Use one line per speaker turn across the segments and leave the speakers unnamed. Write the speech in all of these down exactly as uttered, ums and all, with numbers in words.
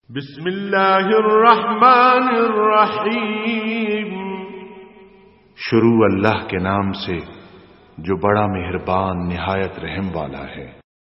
بسم اللہ الرحمن الرحیم۔
شروع اللہ کے نام سے جو بڑا مہربان نہایت رحم والا ہے۔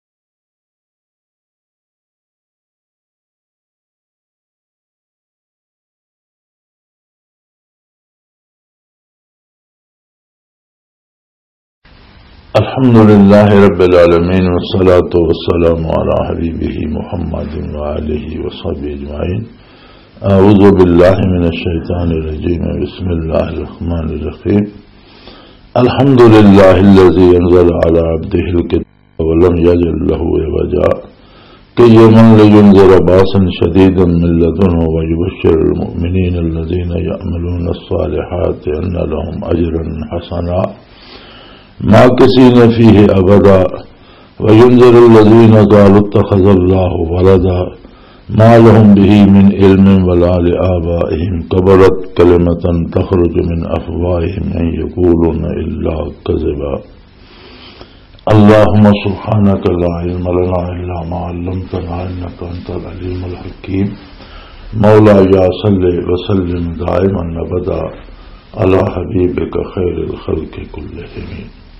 الحمد للہ رب العالمین والصلاة والسلام علی حبیبہ محمد وآلہ وصحبہ اجمعین۔ اعوذ باللہ من الشیطان الرجیم، بسم اللہ الرحمن الرحیم۔ الحمد للہ الذی انزل علی عبدہ الکتاب ولم یجعل لہ عوجا قیما لینذر باسا شدیدا من لدنہ ویبشر المؤمنین الذین یعملون الصالحات ان لهم اجرا حسنا ماکثین فیہ ابدا وینذر الذین قالوا اتخذ اللہ ولدا ما لهم به من علم ولا لآبائهم كبرت کلمة تخرج من افواہهم ان یقولون الا کذبا۔ اللهم سبحانك لا علم لنا الا ما علمتنا انك انت العلیم الحکیم۔ مولایا صلی وسلم دائما ابدا علی حبیبک خیر الخلق کلہم۔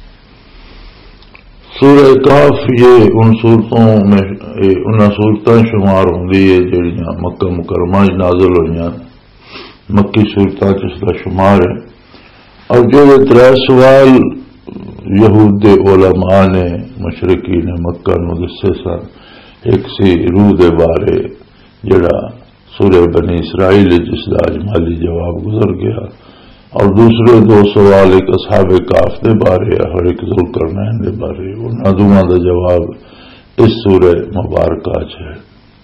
سورہ کاف یہ ان صورتوں میں ان صورتیں شمار ہوں گی جہاں مکہ مکرمہ نازل ہوئی، مکی صورتیں جس کا شمار ہے، اور جو یہ ترے سوال یہود علماء نے مشرکین مکہ نو دسے سن، ایک سی روح دے بارے جڑا سورہ بنی اسرائیل جس کا اجمالی جواب گزر گیا، اور دوسرے دو سوال ایک اصحاب کاف دے بارے اور ایک ذوالقرنین دے بارے، انہاں دونوں دا جواب اس سورہ مبارکہ چ ہے۔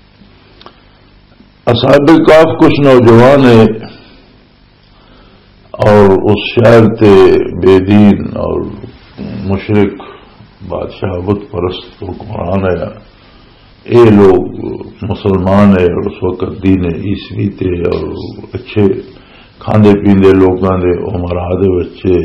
اصحاب کاف کچھ نوجوان ہے اور اس شہر تے بے دین اور مشرک بادشاہ بت پرست حکمران ہے، اے لوگ مسلمان ہے اور اس وقت دین عیسوی تے اور اچھے کھاندے پیندے لوگوں کے عمرا دے بچے،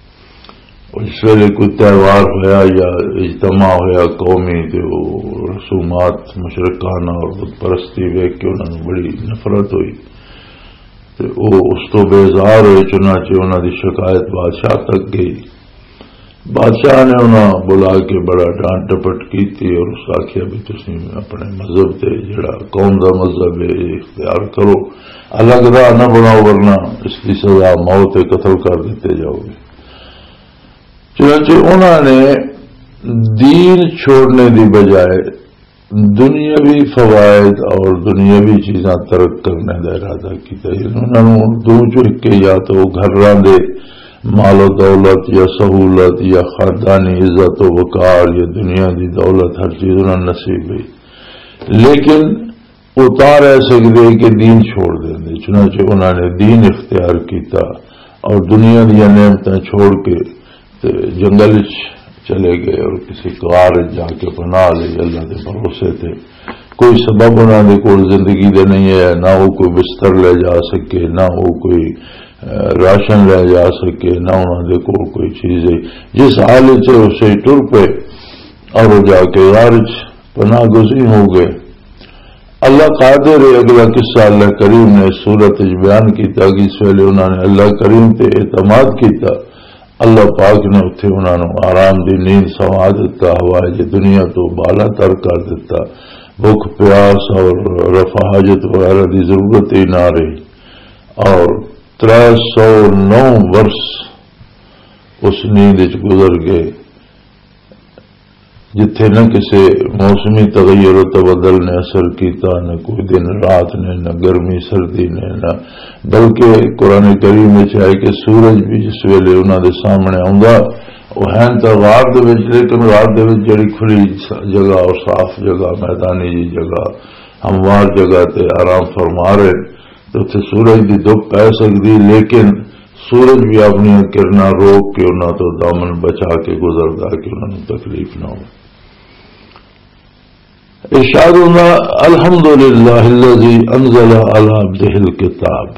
اس ویلے کوئی تہوار ہویا یا اجتماع ہویا قومی تو رسومات مشرکانہ اور بت پرستی ویکھ کے انہوں نے بڑی نفرت ہوئی، تو وہ اس تو بیزار ہوئے، چنانچہ انہوں دی شکایت بادشاہ تک گئی۔ بادشاہ نے انہوں بلا کے بڑا ڈانٹ ٹپٹ کی تھی اور اس آخیا بھی تسی اپنے مذہب تے جڑا قوم دا مذہب ہے اختیار کرو، الگ راہ نہ بناؤ ورنہ اس کی سزا موت قتل کر دیتے جاؤ گے۔ چنانچہ انہوں نے دین چھوڑنے دی بجائے دنیاوی فوائد اور دنیاوی چیزاں ترک کرنے کا ارادہ کیا۔ انہوں نے دو چکے یا تو گھراں دے مال و دولت یا سہولت یا خاندانی عزت و وقار یا دنیا دی دولت، ہر چیز انہوں نے نصیب ہوئی، لیکن اتار ایسے کہ کہ دین چھوڑ دیں دے۔ چنانچہ انہوں نے دین اختیار کیتا اور دنیا دیا نعمتیں چھوڑ کے جنگل چلے گئے اور کسی غار جا کے پناہ لے، اللہ کے بھروسے تھے۔ کوئی سبب انہوں نے کوئی زندگی دے نہیں ہے، نہ وہ کوئی بستر لے جا سکے، نہ وہ کوئی راشن لے جا سکے، نہ انہوں نے کو کوئی چیز ہے، جس حالت سے اسے ٹر پے اور وہ جا کے غار پناہ گزین ہو گئے۔ اللہ قادر ہے، اگلا قصہ اللہ کریم نے سورت بیان کیتا کہ اس ویلے انہوں نے اللہ کریم تے اعتماد کیتا، اللہ پاک نے اتنے انہوں نے آرام دی نیند سوا دیتا، ہوائے دنیا تو بالا تر کر دیتا، بھوک پیاس اور رفع حاجت وغیرہ دی ضرورت ہی نہ رہی، اور تر سو نو برس اس نیند گزر گئے جتھے نہ کسی موسمی تغیر و تبدل نے اثر کیتا، نہ کوئی دن رات نے، نہ گرمی سردی نے، نہ بلکہ قرآن کریم میں چاہے کہ سورج بھی جس ویلے انہوں دے سامنے آؤں وہ ہے تو غار دے وچ، لیکن غار دے وچ جڑی کھلی جگہ اور صاف جگہ میدانی جی جگہ ہموار جگہ تے آرام فرما رہے، تو اتنے سورج کی دھوپ پی سکتی، لیکن سورج بھی اپنی کرنا روک کے انہوں تو دامن بچا کے گزرتا کہ انہوں نے تکلیف نہ ہو۔ ارشاد الحمد للہ الذی انزل علی عبدہ الکتاب۔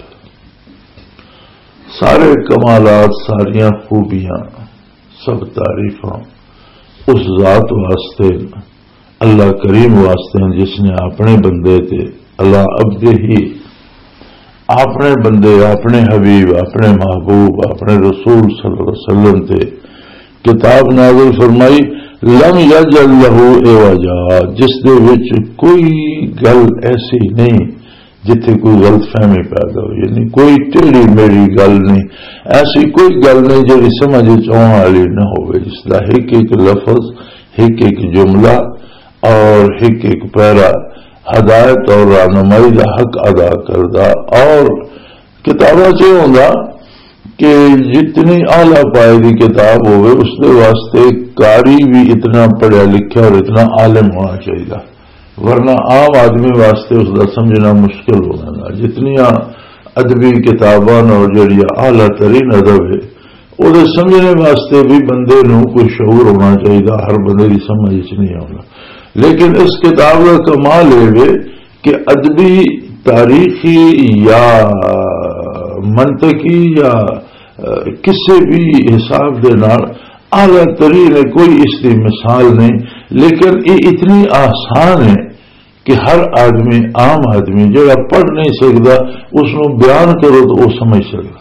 سارے کمالات، ساریاں خوبیاں، سب تعریفاں اس ذات واسطے اللہ کریم واسطے جس نے اپنے بندے تے اللہ عبدہ، اپنے بندے، اپنے حبیب، اپنے محبوب، اپنے رسول صلی اللہ علیہ وسلم تے کتاب نازل فرمائی، لم یجعل لہ عوجا، جس دے وچ کوئی گل ایسی نہیں جتھے کوئی غلط فہمی پیدا ہو، یعنی کوئی ٹیڑھی میڑھی گل نہیں، ایسی کوئی گل نہیں جی سمجھ آنے والی نہ ہو، جس کا ایک ایک لفظ، ایک ایک جملہ اور ایک ایک پیرا ہدایت اور رہنمائی کا حق ادا کردہ۔ اور کتاباں سے ہوگا کہ جتنی اعلیٰ پائے کی کتاب ہوئے اس کے واسطے قاری بھی اتنا پڑھا لکھا اور اتنا عالم ہونا چاہیے، ورنہ عام آدمی واسطے اس کا سمجھنا مشکل ہو جاتا۔ جتنی ادبی کتاباں اور جڑی اعلیٰ ترین ادب ہے وہ سمجھنے واسطے بھی بندے نو کوئی شعور ہونا چاہیے، ہر بندے کی سمجھ نہیں ہونا۔ لیکن اس کتاب کا کمال ہے کہ ادبی، تاریخی یا منطقی یا کسی بھی حساب کے نال اعلیٰ ترین ہے، کوئی اس کی مثال نہیں، لیکن یہ اتنی آسان ہے کہ ہر آدمی، عام آدمی جڑا پڑھ نہیں سکتا اس کو بیان کرو تو وہ سمجھ سکتا۔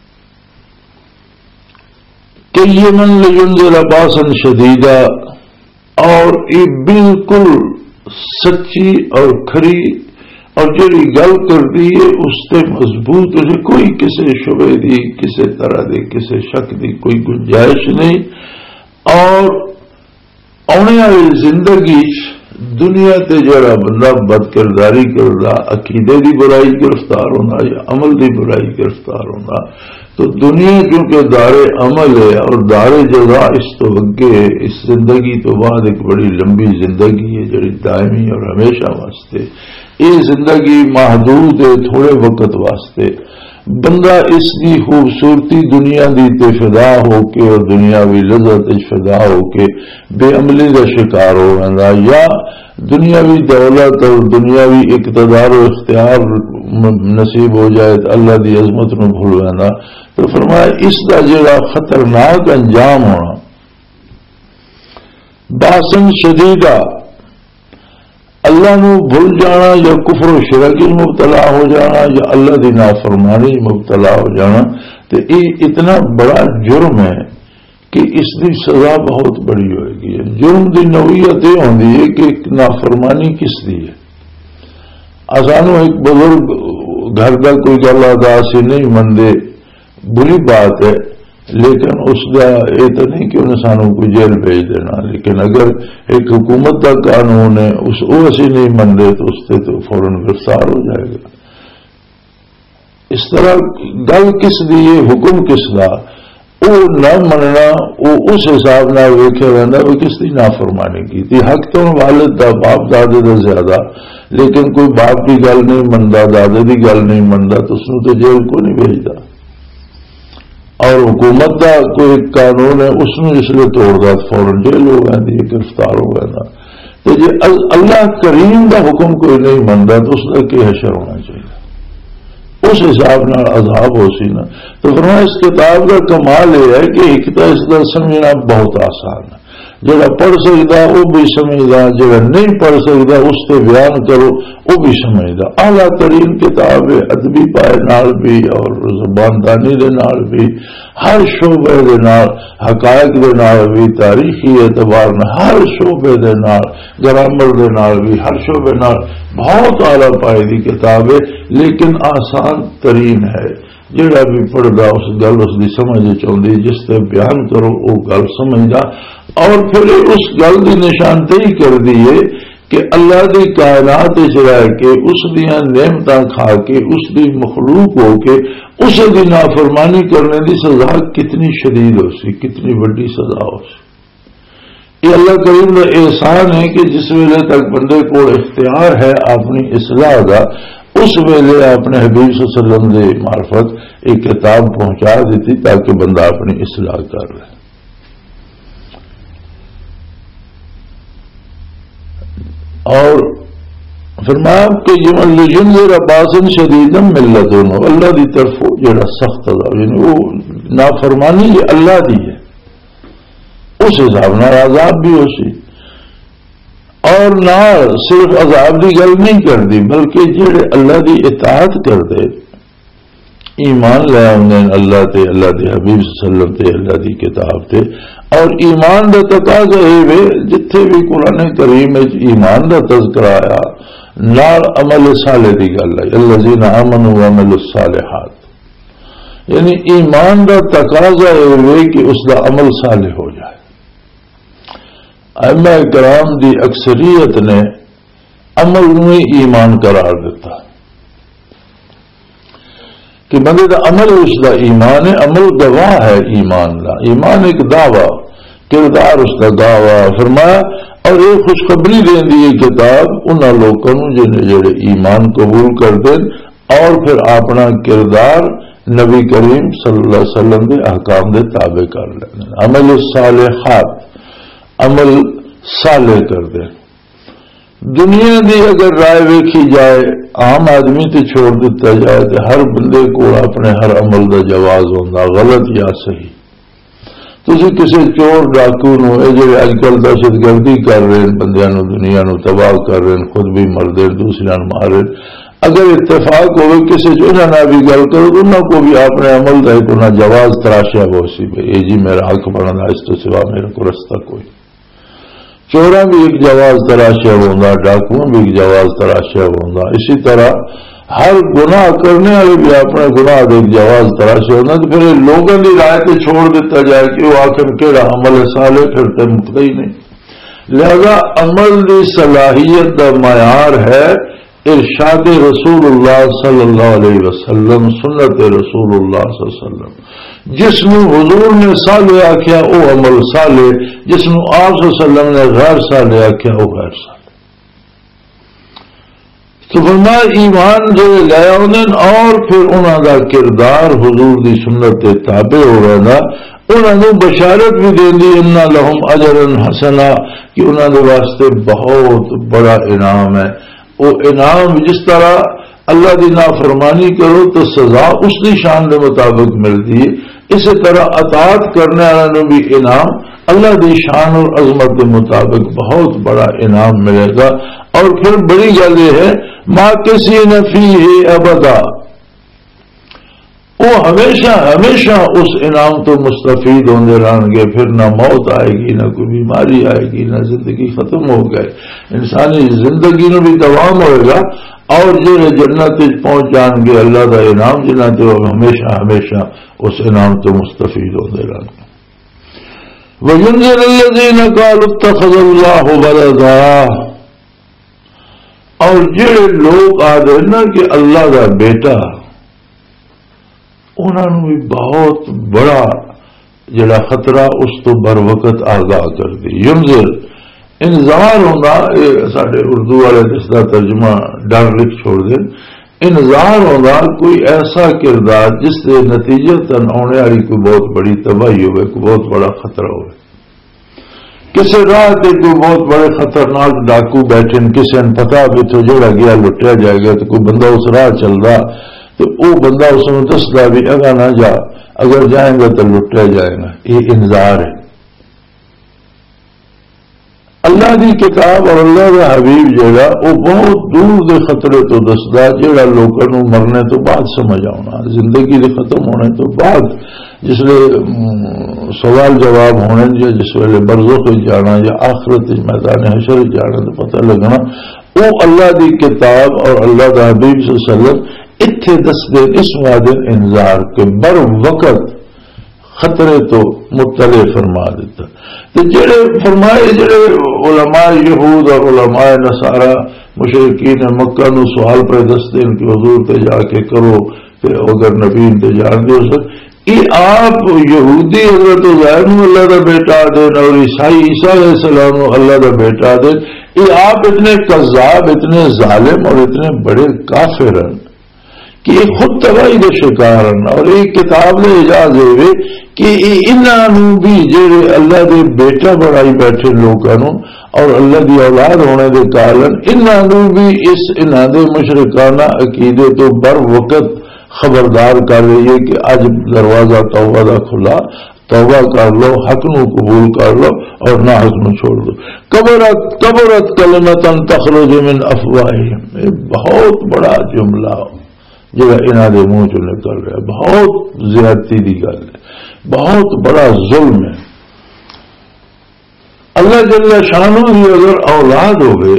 کہ یہ من لینذر باسا شدیدا، اور یہ بالکل سچی اور کھری اور جڑی گل کرتی ہے اس سے مضبوط ہے، کوئی کسی شبے دی، کسی طرح دی، کسی شک دی کوئی گنجائش نہیں۔ اور آنے والی زندگی دنیا تے جڑا بندہ بد کرداری کردا، عقیدے دی برائی گرفتار ہونا یا عمل دی برائی گرفتار ہونا، تو دنیا کیونکہ دار عمل ہے اور دار جزا اس تو اگے، اس زندگی تو بعد ایک بڑی لمبی زندگی ہے جڑی دائمی اور ہمیشہ واسطے، یہ زندگی محدود ہے تھوڑے وقت واسطے۔ بندہ اس کی خوبصورتی دنیا دی تے فدا ہو کے اور دنیاوی لذت فدا ہو کے بے عملی کا شکار ہو رہا، یا دنیاوی دولت اور دنیاوی اقتدار و اختیار نصیب ہو جائے تو اللہ دی عظمت نو بھول جانا۔ تو فرمایا اس کا جڑا خطرناک انجام ہونا، باسن شدیدہ، اللہ نو بھول جانا یا کفر و شرک مبتلا ہو جانا یا اللہ دی نافرمانی مبتلا ہو جانا، تو یہ اتنا بڑا جرم ہے کہ اس کی سزا بہت بڑی ہوئے گی۔ جرم کی نوعیت یہ ہوتی ہے کہ نافرمانی کس دی ہے۔ آسانو ایک بزرگ گھر کا کوئی گل ادا سے نہیں مندے، بری بات ہے، لیکن اس کا یہ تو نہیں کہ انہیں سانوں کو جیل بھیج دینا، لیکن اگر ایک حکومت کا قانون ہے اس وہ اسی نہیں مندے تو اس سے تو فوراً گرفتار ہو جائے گا۔ اس طرح گل کس دی ہے، حکم کس کا، وہ نہ مننا، وہ اس حساب نہ ویکھے رہنا وہ کس کی نافرمانی کی تھی۔ حق تو والد دا، باپ دادے دا زیادہ، لیکن کوئی باپ کی گل نہیں منتا، دادے کی گل نہیں منتا تو اس نے تو جیل کو نہیں بھیجتا۔ اور حکومت کا کوئی قانون ہے اس نے اس لیے توڑتا فوراً جیل ہو گئی، گرفتار ہو گیا۔ تو جی اللہ کریم کا حکم کوئی نہیں منتا تو اس کا کیا حشر ہونا چاہیے، اس حساب نال عذاب ہو سی نا۔ تو فرمایا اس کتاب کا کمال یہ ہے کہ ایک تو اس کا سمجھنا بہت آسان ہے، جڑا پڑھ سکتا وہ بھی سمجھدا، جڑا نہیں پڑھ سکتا اس سے بیان کرو وہ بھی سمجھدا۔ اعلیٰ ترین کتاب ہے، ادبی پائے نال بھی اور زباندانی دے نال بھی، ہر شعبے دے نال، حقائق دے نال بھی، تاریخی اعتبار نال ہر شعبے دے نال، گرامر دے نال بھی، ہر شعبے نال بہت اعلیٰ پائے دی کتاب ہے، لیکن آسان ترین ہے۔ جڑا بھی پڑھدا اس گل اس کی سمجھ چاہیے، جس سے بیان کرو وہ گل سمجھدا، اور پھر اس گل کی نشاندہی کر دیے کہ اللہ کی کائنات رہ کے اس دیا نعمتاں کھا کے اس کی مخلوق ہو کے اس کی نافرمانی کرنے کی سزا کتنی شدید ہو سی، کتنی بڑی سزا ہو سی۔ یہ اللہ کریم کا احسان ہے کہ جس ویلے تک بندے کو اختیار ہے اپنی اصلاح کا، اس ویلے اپنے حبیب صلی اللہ علیہ وسلم کے معرفت ایک کتاب پہنچا دیتی تاکہ بندہ اپنی اصلاح کر رہے۔ اور فرمایا کہ ینذر باسا شدیدا من لدن، اللہ دی طرف جڑا سخت عذاب، یعنی وہ نافرمانی یہ اللہ دی ہے، اس حساب نال عذاب بھی ہو سی۔ اور اور نہ صرف عذاب کی گل نہیں کرتی بلکہ جڑے اللہ کی اطاعت کرتے ایمان لے آنے اللہ تے اللہ دے حبیب صلی اللہ علیہ وسلم تے اللہ دی کتاب تے اور ایمان دا تقاضا ہے جتھے بھی قرآن کریم وچ ایمان دا تذکرہ آیا نال عمل صالح دی گل ہے الذین آمنوا وعملوا الصالحات یعنی ایمان دا تقاضا ہے کہ اس دا عمل صالح ہو جائے. ائمہ کرام دی اکثریت نے عمل میں ایمان قرار دیتا کہ بندے دا عمل اس دا ایمان ہے. عمل گواہ ہے ایمان دا. ایمان ایک دعوی کردار اس کا دعوی فرمایا اور یہ خوشخبری دین دی کتاب انہاں لوگوں جنہیں جڑے ایمان قبول کر دیں اور پھر اپنا کردار نبی کریم صلی اللہ علیہ وسلم کے احکام دے تابع کر لیں. عمل الصالحات عمل صالح کر دیں. دنیا دی اگر رائے ویکھی جائے عام آدمی تے چھوڑ دیتا جائے تو ہر بندے کو اپنے ہر عمل دا جواز ہوتا غلط یا صحیح. تسی کسی چور ڈاکو نو اے جڑے اج کل دہشت گردی کر رہے ہیں بندیاں نو دنیا نو تباہ کر رہے ہیں خود بھی مر دے دوسرے نو مار رہے اگر اتفاق ہوئے کسی چونا نہ بھی گل کرو تو انہوں کو بھی اپنے عمل دا ایک انہیں جواز تراشیا ہو سی بھائی اے جی میرا حق بننا اس تو سوا میرے کو رستہ کوئی. چوراں بھی ایک جواز تراشیا ہوگا ڈاکو بھی ایک جواز تراشیا ہوگا. اسی طرح ہر گناہ کرنے والے بھی اپنے گناہ دے ایک جواز تراشیا ہوگا. تو پھر لوگوں کی رائے تے چھوڑ دیتا جائے کہ وہ آخر کہڑا عمل صالح پھر تے مقتدی نہیں. لہذا عمل دی صلاحیت دا معیار ہے ارشاد رسول اللہ صلی اللہ علیہ وسلم سنت رسول اللہ صلی اللہ علیہ وسلم. جس نو حضور نے صالح آخیا وہ عمل صالح جس نو آپ صلی اللہ علیہ وسلم نے غیر صالح آخیا وہ غیر صالح. تو فرمایا ایمان جو لے آنے اور پھر انہوں دا کردار حضور دی سنت تابع ہو رہا تھا انہوں نے بشارت بھی دے دی ان لہم اجرا حسنا کہ انہوں نے واسطے بہت بڑا انعام ہے. وہ انعام جس طرح اللہ دی نافرمانی کرو تو سزا اس دی شان دے مطابق ملتی ہے اسی طرح اطاعت کرنے والوں بھی انعام اللہ دی شان اور عظمت کے مطابق بہت بڑا انعام ملے گا. اور پھر بڑی گل یہ ہے ما کسی نہ فیہ ابدا وہ ہمیشہ ہمیشہ اس انعام تو مستفید ہوندے رہن گے. پھر نہ موت آئے گی نہ کوئی بیماری آئے گی نہ زندگی ختم ہو گئے. انسانی زندگی میں بھی دوام ہوئے گا اور جو جنت پہنچ جان گے اللہ کا انعام جنت ہمیشہ ہمیشہ اس انعام تو مستفید ہوندے رہن گے. وَيُنذِرُ الَّذِينَ قَالُوا اتَّخَذَ اللَّهُ وَلَدًا اور جڑے لوگ آدھے نا کہ اللہ کا بیٹا انہوں نے بھی بہت بڑا جڑا خطرہ اس تو بر وقت آگاہ کر دی. ینذر انذار ہونا سارے اردو والے جس کا ترجمہ ڈر لکھ چھوڑ دیں. انذار ہونا کوئی ایسا کردار جس سے نتیجہ تن آنے والی کوئی بہت بڑی تباہی ہوئے کوئی بہت بڑا خطرہ ہوئے. کسی راہ تے کوئی بہت بڑے خطرناک ڈاکو بیٹھے کسی نے پتا بھی تو جڑا گیا لٹیا جائے گا تو کوئی بندہ اس راہ چل رہا تو وہ بندہ اس میں دستا بھی اگا نہ جا اگر جائیں گا تو لٹیا جائے گا. یہ انذار ہے. اللہ دی کتاب اور اللہ کا حبیب جڑا وہ بہت دور دے خطرے تو دستا جڑا لوگوں کو مرنے تو بعد سمجھ آنا زندگی دے ختم ہونے تو بعد جس لئے سوال جواب ہونے یا جس ویلے برزخ جانا یا آخرت میدان حشر جانا تو پتہ لگنا وہ اللہ دی کتاب اور اللہ کا حبیب صلی اللہ علیہ وسلم اتھے دس دے اس وعدے انذار کے بر وقت خطرے تو مطلع فرما دیتا. تو جڑے فرمائے جڑے علماء یہود اور علماء نصارہ مشرکین مکہ نو سوال پہ دستے ان کی حضور تے جا کے کرو کہ اگر نبی تے جان دے سک یہ آپ یہودی حضرت عزیر نو اللہ دا بیٹا دین اور عیسائی عیسیٰ علیہ السلام نو اللہ دا بیٹا دین یہ آپ اتنے قذاب اتنے ظالم اور اتنے بڑے کافر ہیں کہ یہ خود تباہی دے شکار اور ایک کتاب نے اجازت دے کہ انہوں بھی جڑے اللہ دے بیٹا بڑائی بیٹھے لوگوں اور اللہ دی اولاد ہونے دے کارن انہوں بھی اس انہوں دے مشرکانہ عقیدے تو بر وقت خبردار کر رہی ہے کہ اج دروازہ توبہ دا کھلا توبہ کر لو، حق نو قبول کر لو اور نہ حق نو چھوڑ دو. کبرت کبرت کلمۃ تخرج من افواہہم، یہ بہت بڑا جملہ جڑا انہاں دے منہ چوں نکل رہا ہے، بہت زیادتی دی گل ہے، بہت بڑا ظلم ہے. اللہ جل شانہ کی اگر اولاد ہوئے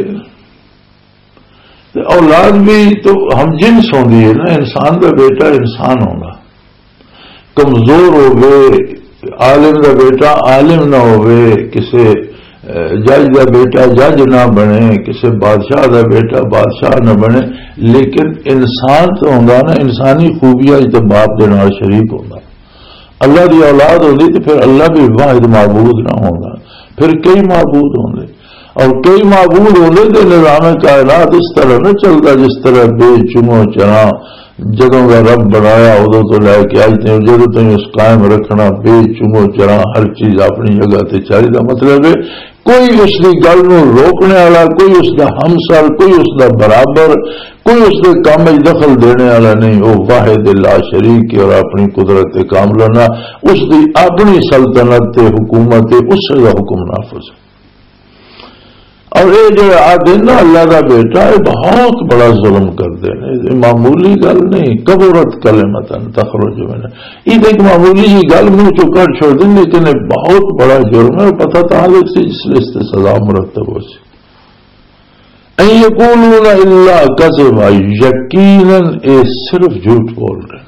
تو اولاد بھی تو ہم جنس ہوندی ہے نا، انسان کا بیٹا انسان ہوگا، کمزور ہوگئے عالم کا بیٹا عالم نہ ہوئے، کسی جج کا بیٹا جج نہ بنے، کسی بادشاہ کا بیٹا بادشاہ نہ بنے، لیکن انسان تو ہوگا نا، انسانی خوبیاں تو باپ دے نال شریک ہوگا. اللہ کی اولاد ہوگی تو پھر اللہ بھی واحد معبود نہ ہوگا، پھر کئی معبود ہوں گے، اور کئی معبود ہوں گے تو نظام کائنات اس طرح نہ چلتا جس طرح بے چنگو چنا جدوں کا رب بنایا ادو تو لے کے آج تھی جدو تھی اس قائم رکھنا بے چنگو چنا ہر چیز اپنی جگہ تے چاہیے. کا مطلب ہے کوئی اس کی گل نو روکنے والا، کوئی اس کا ہمسر، کوئی اس کا برابر، کوئی اس کے کام میں دخل دینے والا نہیں. وہ واحد لا شریک اور اپنی قدرت کاملہ نہ اس کی اپنی سلطنت تے حکومت اس کا حکم نافذ ہے. اور یہ جو آدھے نا اللہ کا بیٹا یہ بہت بڑا ظلم کرتے ہیں، یہ معمولی گل نہیں. کبرت کلمۃ تخرج من، یہ ایک معمولی ہی گل منہ چو کر چھوڑ دیں، لیکن یہ بہت بڑا جرم ہے. پتہ تعلق سے جس لیے اس سے سزا مرتب ہو سی. ان یقولون الا کذبا، یقیناً یہ صرف جھوٹ بول رہے ہیں.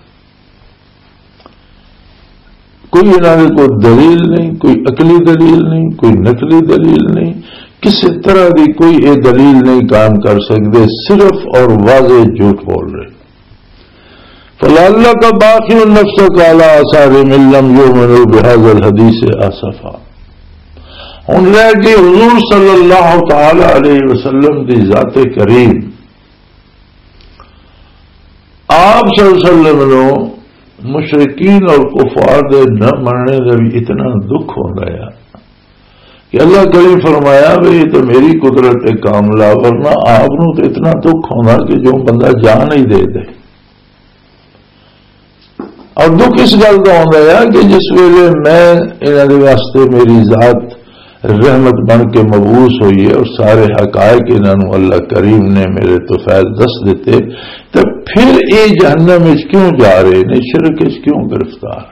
کوئی انہوں نے کوئی دلیل نہیں، کوئی عقلی دلیل نہیں، کوئی نقلی دلیل نہیں، کسی طرح کی کوئی یہ دلیل نہیں قائم کر سکتے، صرف اور واضح جھوٹ بول رہے. فلعلک باخع نفسک علی آثارہم ان لم یؤمنوا بہذا الحدیث اسفا. ہن رہ گئی حضور صلی اللہ تعالی علیہ وسلم کی ذات کریم. آپ صلی اللہ علیہ وسلم نو مشرکین اور کفار دے نہ مننے کا بھی اتنا دکھ ہوتا ہے کہ اللہ کریم فرمایا بھئی یہ تو میری قدرت کاملہ، ورنہ آپ نو تو اتنا دکھ ہونا کہ جو بندہ جان ہی دے دے. اور دکھ اس گل کا ہوتا ہے کہ جس ویلے میں انہوں کے واسطے میری ذات رحمت بن کے مبعوث ہوئی ہے اور سارے حقائق انہوں اللہ کریم نے میرے تو فیض دس دیتے، تو پھر یہ جہنم اس کیوں جا رہے ہیں، شرک اس کیوں گرفتار.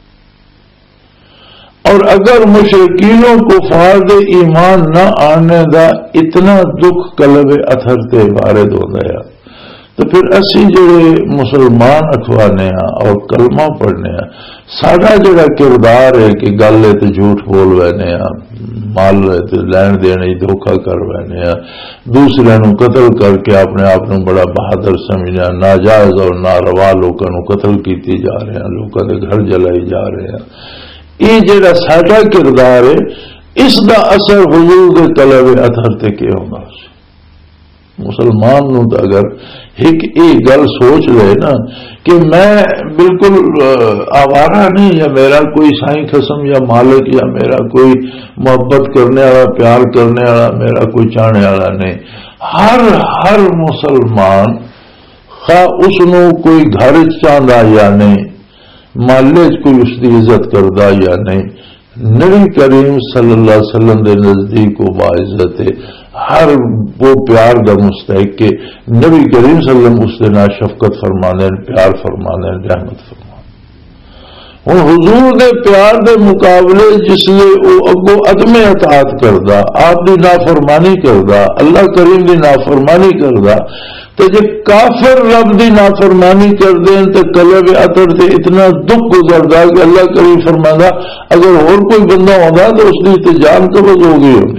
اور اگر مشرکینوں کو فارد ایمان نہ آنے دا اتنا دکھ قلب اتھر تے وارد ہو گیا، تو پھر اسی جڑے مسلمان اخوانے ہیں اور کلمہ پڑھنے ہیں، ساڈا جڑا کردار ہے کہ گل ہے تو جھوٹ بول وینے ہیں، مال لین دینے دھوکہ کر رہے ہیں، دوسرے نو قتل کر کے اپنے آپ کو بڑا بہادر سمجھنا، ناجائز اور ناروا لوگوں کو قتل کیتی جا رہے ہیں، لوگوں کے گھر جلائی جا رہے ہیں. یہ جڑا ساڈا کردار ہے اس دا اثر حضور دے طلب اثر تے کی ہوگا. مسلمان نو تو اگر ایک ایک گل سوچ لے نا کہ میں بالکل آوارہ نہیں، یا میرا کوئی سائیں قسم یا مالک یا میرا کوئی محبت کرنے والا پیار کرنے والا میرا کوئی چاہنے والا نہیں. ہر ہر مسلمان خواہ اس نو کوئی گھر چاہتا یا نہیں، محلے کوئی اس کی عزت کرتا یا نہیں، نبی کریم صلی اللہ علیہ وسلم دے نزدیک وہ باعزت ہے، ہر وہ پیار کا مستحق کہ نبی کریم صلی اللہ علیہ وسلم اس دے نا شفقت فرمانے، پیار فرمانے، رحمت فرمانے. ہوں حضور دے پیار دے مقابلے جس لئے وہ اگو عدم اطاعت کردا، آپ دی نافرمانی کردا، اللہ کریم دی نافرمانی کردا، تو جب کافر رب دی نافرمانی کر دیں تو قلب اثر سے اتنا دکھ گزردا کہ اللہ کریم فرماتا اگر اور کوئی بندہ ہوگا تو اس کی تو جان قبض ہو گئی ہوگی.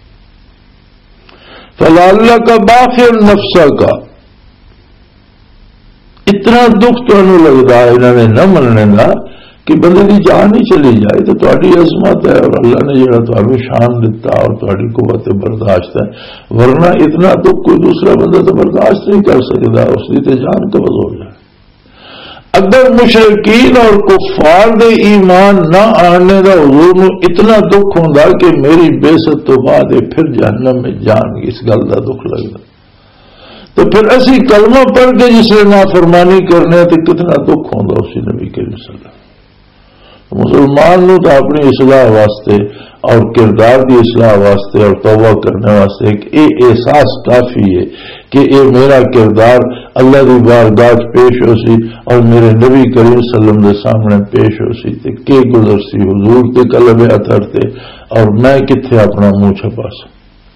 فلعلک باخع نفسک کا اتنا دکھ تو لگتا ہے انہوں نے نہ مننے کا کہ بندے کی جان ہی چلی جائے تو تہاڈی عظمت ہے اور اللہ نے جڑا تمہیں شان دیتا اور تہاڈی قوت برداشت ہے، ورنہ اتنا دکھ کوئی دوسرا بندہ تو برداشت نہیں کر سکتا، اس کی تو جان قبض ہو جائے. اگر مشرکین اور کفار دے ایمان نہ آنے دا حضور نو اتنا دکھ ہوندا کہ میری بےست تو بعد پھر جہنم میں جان اس گل دا دکھ لگتا، تو پھر اسی کلمہ پڑھ کے جس نے نافرمانی کرنے تو کتنا دکھ ہوندا اسی نبی کریم صلی اللہ علیہ وسلم. مسلمان نو تو اپنی اصلاح واسطے اور کردار کی اصلاح واسطے اور توبہ کرنے واسطے یہ احساس کافی ہے کہ یہ میرا کردار اللہ کی بارگاہ پیش ہو سی اور میرے نبی کریم صلی اللہ علیہ وسلم کے سامنے پیش ہو سی تے کہ گزر سی حضور تے قلب اثر تے اور میں کتنے اپنا منہ چھپا سا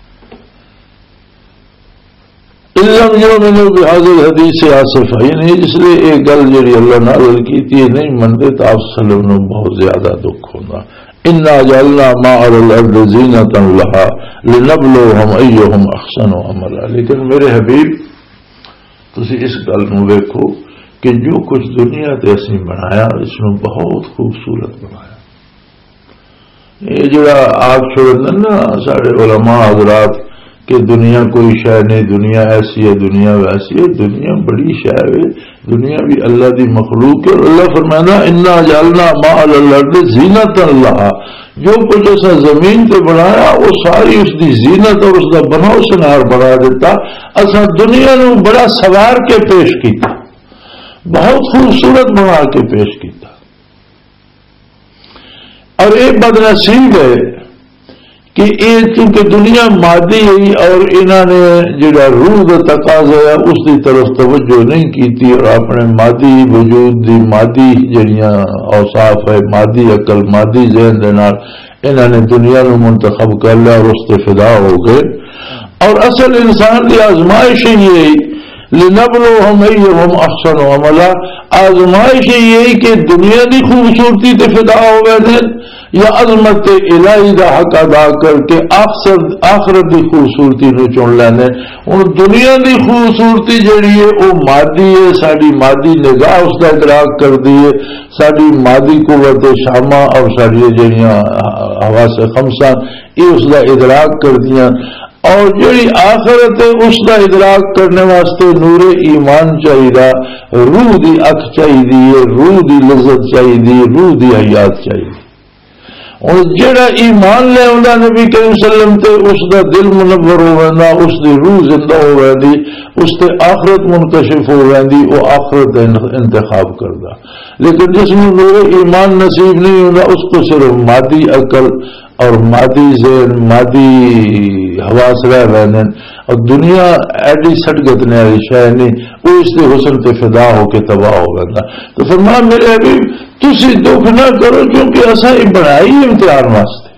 علم جو میں نے حاضر حدیث آصف ہے یعنی جس لیے ایک گل جی اللہ نازل کی تھی نہیں منتے تو آپ صلی اللہ علیہ وسلم بہت زیادہ دکھ ہوگا انا جعلنا ما علی الارض زینۃ لها لنبلوہم ایہم احسن عملا لیکن میرے حبیب تسی اس گل نو ویکھو کہ جو کچھ دنیا تے اسی بنایا اس نو بہت خوبصورت بنایا یہ جڑا آگ چھوڑن نا سارے علماء حضرات کہ دنیا کوئی شے نہیں دنیا ایسی ہے دنیا ویسی ہے دنیا بڑی شے ہے دنیا بھی اللہ دی مخلوق ہے اور اللہ فرمانا انا جعلنا ما علی الارض زینۃ لها جو کچھ ایسا زمین تے بنایا وہ ساری اس دی زینت اور اس دا بناؤ سنار بنا دیتا اسا دنیا نو بڑا سوار کے پیش کیتا بہت خوبصورت بنا کے پیش کیتا اور ایک بد نصیب ہے کہ یہ چونکہ دنیا مادی ہے اور انہوں نے جڑا روح کا تقاضا ہے اس کی طرف توجہ نہیں کی تھی اور اپنے مادی وجود دی مادی جڑیاں اوصاف ہے مادی عقل مادی ذہن دے نال انہوں نے دنیا نو منتخب کر لیا اور اس سے فدا ہو گئے اور اصل انسان کی آزمائش یہی لنبلوہم ایہم احسن عملا آزمائش یہی کہ دنیا کی خوبصورتی تے فدا ہو گئے یا عظمت الہی دا حق ادا کر کے آخرت دی خوبصورتی نو چن لینے ہن دنیا دی خوبصورتی جڑی ہے وہ مادی ہے ساری مادی نگاہ اس کا ادراک کر دی ہے ساری مادی قوت شامہ اور ساری جڑیاں حواس خمسہ یہ اس کا ادراک کر دیا اور جڑی آخرت ہے اس کا ادراک کرنے واسطے نور ایمان چاہیے روح دی اکھ چاہیے روح دی لذت چاہیے روح دی حیات چاہیے اور جڑا ایمان لے آندا نبی کریم صلی اللہ علیہ وسلم تے اس دا دل منور ہو رہندا اس دی روح زندہ ہو رہندی اس تے آخرت منکشف ہو رہندی وہ آخرت انتخاب کردا لیکن جس میں نور ایمان نصیب نہیں ہوندا اس کو صرف مادی عقل اور مادی ذہن مادی حواس رہ رہنے اور دنیا ایڈی سٹ گتنے والی شے نہیں وہ اس کے حسن تے فدا ہو کے تباہ ہو رہا تو فرمایا میرے حبیب تسی دکھ نہ کرو کیونکہ ایسا ہی بنائی امتحان واسطے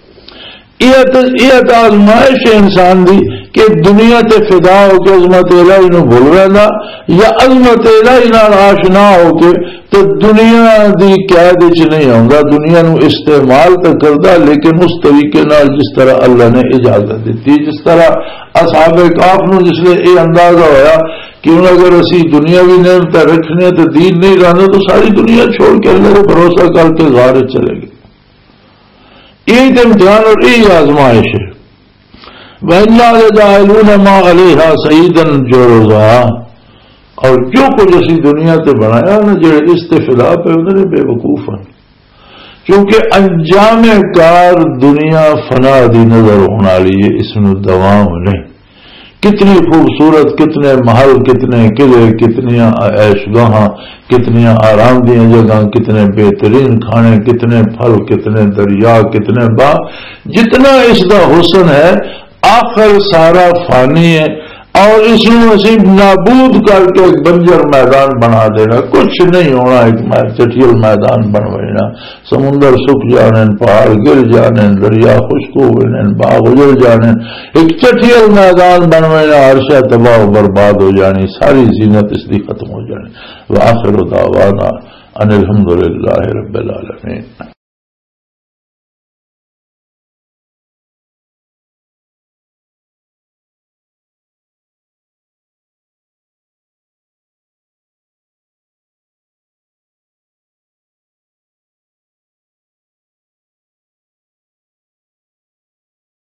یہ آزمائش ہے انسان دی کہ دنیا تے فدا ہو کے عظمت الہی نو بھول رہنا یا عظمت الہی نال آشنا ہو کے تو دنیا دی قید وچ نہیں آوندا دنیا نو استعمال تو کردا لیکن اس طریقے نال جس طرح اللہ نے اجازت دیتی جس طرح اصحاب کہف نو جس لئے یہ اندازہ ہویا کہ ان اگر اسی دنیاوی نعمتیں رکھنے تو دین نہیں رہنا تو ساری دنیا چھوڑ کے اللہ کو بھروسہ کر کے غار چلے گئے یہ امتحان اور یہ آزمائش ہے وَإِنَّا لَجَاعِلُونَ مَا عَلَيْهَا سَيِّدًا جُرُزًا اور جو کچھ اسی دنیا تے بنایا نا جڑے استفلا پہ انہوں نے بے وقوف ہیں کیونکہ انجام کار دنیا فنا دی نظر ہونا لیے اس میں دوام نہیں کتنی خوبصورت کتنے محل کتنے قلعے کتنی عیش گاہاں کتنی آرام دیا جگہ کتنے بہترین کھانے کتنے پھل کتنے دریا کتنے باغ جتنا اس کا حسن ہے آخر سارا فانی ہے اور اس میں اسی نابود کر کے ایک بنجر میدان بنا دینا کچھ نہیں ہونا ایک چٹیل میدان بنوانا سمندر سکھ جانے پہاڑ گر جانے دریا خشک ہو گئے باغ اجڑ جانے ایک چٹیل میدان بنوانا ہر شے تباہ و برباد ہو جانی ساری زینت اس کی ختم ہو جانی وآخر دعوانا ان الحمدللہ رب العالمین.